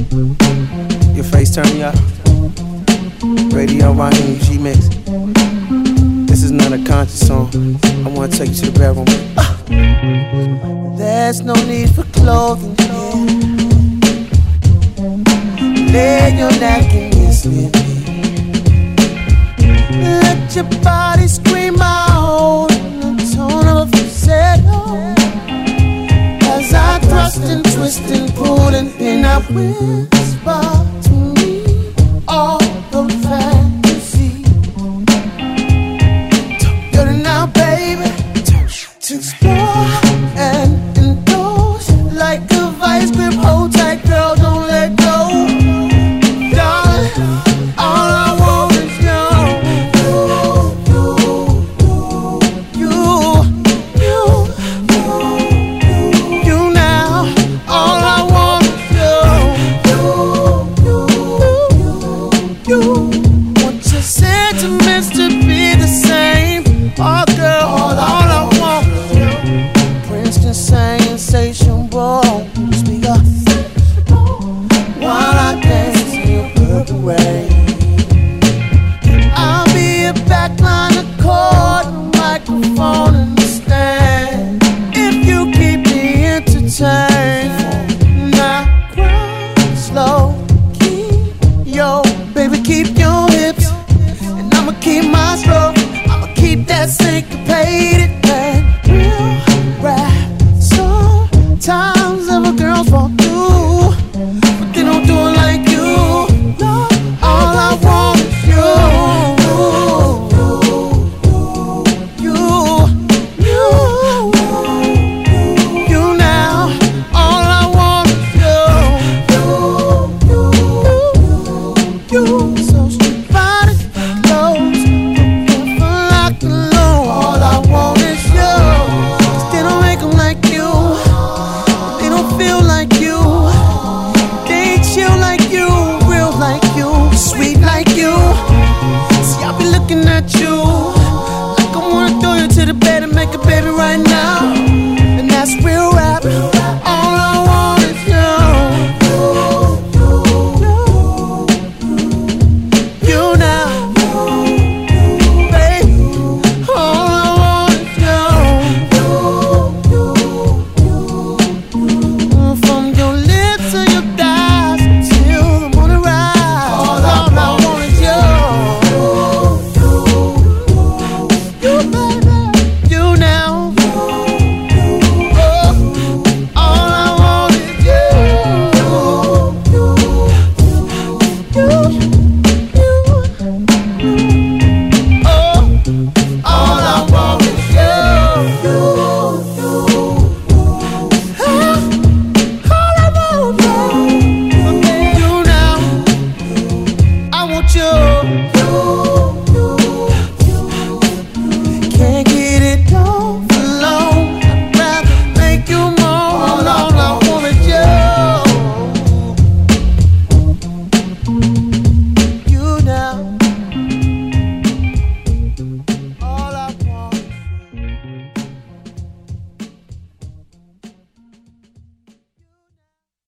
Your face turn me up. Radio Raheem G-Mix. This is not a conscious song. I wanna take you to the bedroom. There's no need for clothing here. Lay your neck and kiss me. Let your body scream out in the tone of a falsetto. As I thrust and twist and pull and pin up, whisper to me all the fantasy. Get it now, baby, to explore and indulge like a vice grip. Hold tight, girl, don't let go. Darling, all I want is you. Now, all I want is you. Want your sentiments to be the same. Oh, girl, all I want is you. Princeton sang insatiable. Speak up while I dance in your purple rain. I'll be a backline, a chord, a microphone, and a stand. If you keep me entertained, now grind slow, baby, keep your hips, and I'ma keep my stroke. I'ma keep that syncopated and real rap. Sometimes other girls fall through, but they don't do it like you. No, all I want is you. You now, all I want is you. So street body clothes, for lock and load. All I want is you. 'Cause they don't make 'em like you. They don't feel like you. They ain't chill like you, real like you, sweet like you. See, I'll be looking at you.